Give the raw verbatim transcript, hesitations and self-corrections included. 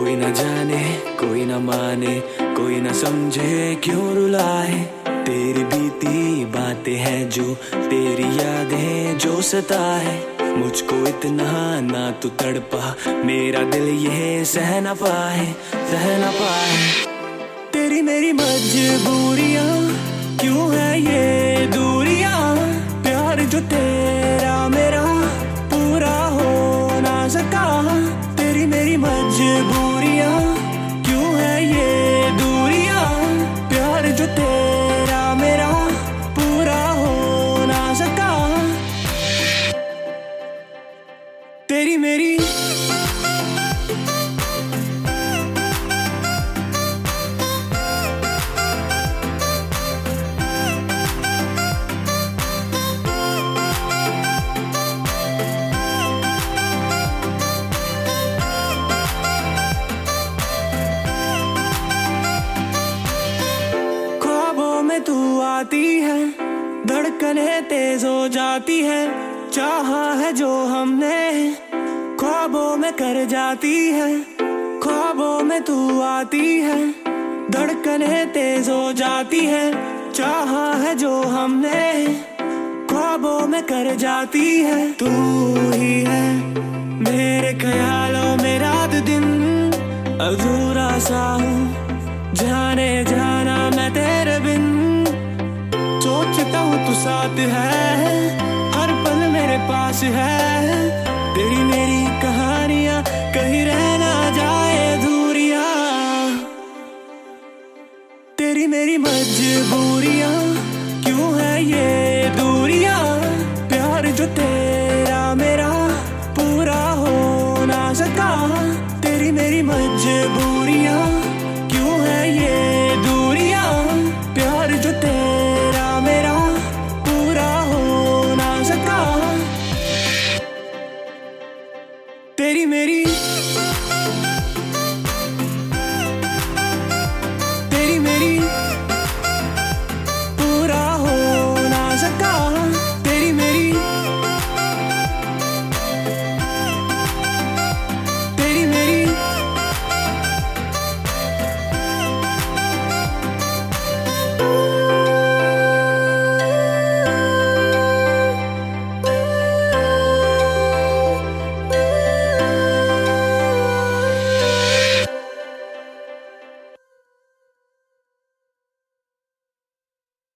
कोई ना जाने कोई ना माने, कोई ना समझे क्यों रुलाए। तेरी बीती बातें हैं जो, तेरी यादें जो सताए। मुझको इतना ना तू तड़पा, मेरा दिल ये सह ना पाए, सह ना पाए। तेरी मेरी मजबूरियां क्यों है ये दूरियां, प्यार जो तेरा मेरा पूरा हो ना सका। तेरी मेरी मजबूरियां क्यों है ये दूरियां, प्यार जो तेरा मेरा पूरा हो ना सका। तेरी मेरी तू आती है, धड़कनें तेज हो जाती है। चाहा है जो हमने ख्वाबों में कर जाती है। ख्वाबों में तू आती है, धड़कनें तेज हो जाती है। चाहा है जो हमने ख्वाबों में कर जाती है। तू ही है मेरे ख्यालों में रात दिन, अधूरा सा हूँ जाने जाना मैं तेरे बिन। सोचता हूँ तू साथ है, हर पल मेरे पास है। तेरी मेरी कहानियां कहीं रह ना जाए अधूरियां। तेरी मेरी मजबूरियां क्यों है ये